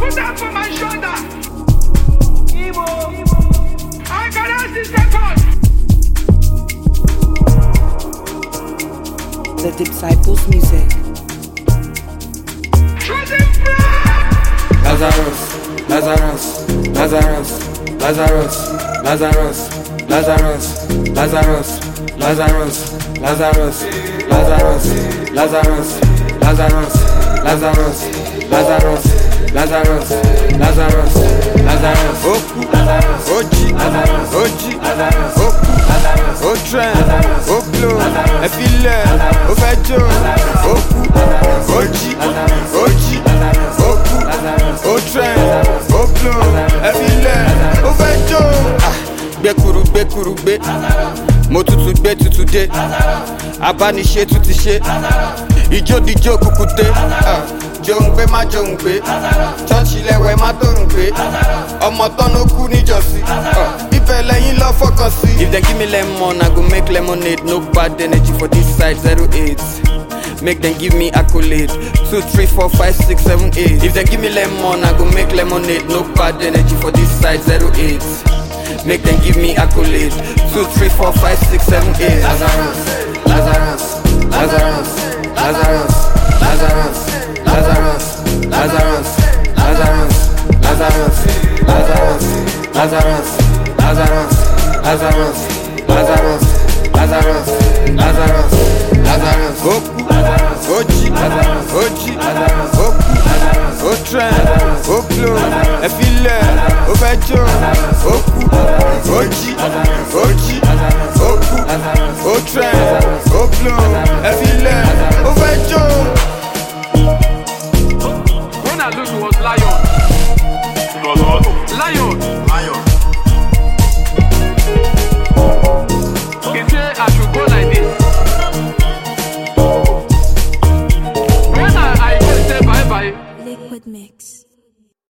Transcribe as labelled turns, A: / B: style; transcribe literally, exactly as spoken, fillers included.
A: Put that for my shoulder. Igbo. I can ask this record.
B: The Disciples Music.
C: Lazarus, Lazarus, Lazarus, Lazarus, Lazarus, Lazarus, Lazarus, Lazarus, Lazarus, Lazarus, Lazarus, Lazarus, Lazarus, Lazarus, Lazarus, Lazarus, Lazarus, Oku, Oji, Oji, Oku, Otren, Oklo, Efile, Ofejo, Oku, Oji, Oji, Oku, Otren, Oklo, Efile, Ofejo. Gbekuru, gbekuru, gbe. Mo tutu gbe tutu de. Abániṣe tún ti ṣe. Ijó dijó kúkúté. Jòǹgbé má jòǹgbé. Ṣọ́ọ̀ṣì lẹ́wẹ̀ má tòrùngbé. Ọmọ tọ́nú kú níjọ́sí. Ibẹ̀ lẹ́yìn lọ fọkàn sí. If they give me lemon, I go make lemonade. No bad energy for this side, zero eight. Make them give me accolade. Two, three, four, five, six, seven, eight. If they give me lemon, I go make lemonade. No bad energy for this side, zero eight. Make them give me accolade. Two, three, four, five, six, seven, eight. Lazarus, Lazarus, Lazarus, Lazarus, Lazarus, Lazarus, Lazarus, Lazarus, Lazarus, Lazarus, Lazarus, Lazarus, Lazarus, Lazarus, Lazarus, Lazarus, Lazarus, Oku, Oji, Oji, Oku, Otren, Oklo, Efile, Ofejo, Oku, Oji, Oji, Oku, Otren, Oklo, Efile, Ofejo.
A: When I lose, it was lion.
D: It was what?
A: Lion.
D: Lion.
A: He say I should go like this. When I, I go say bye bye.
E: Liquid Mix.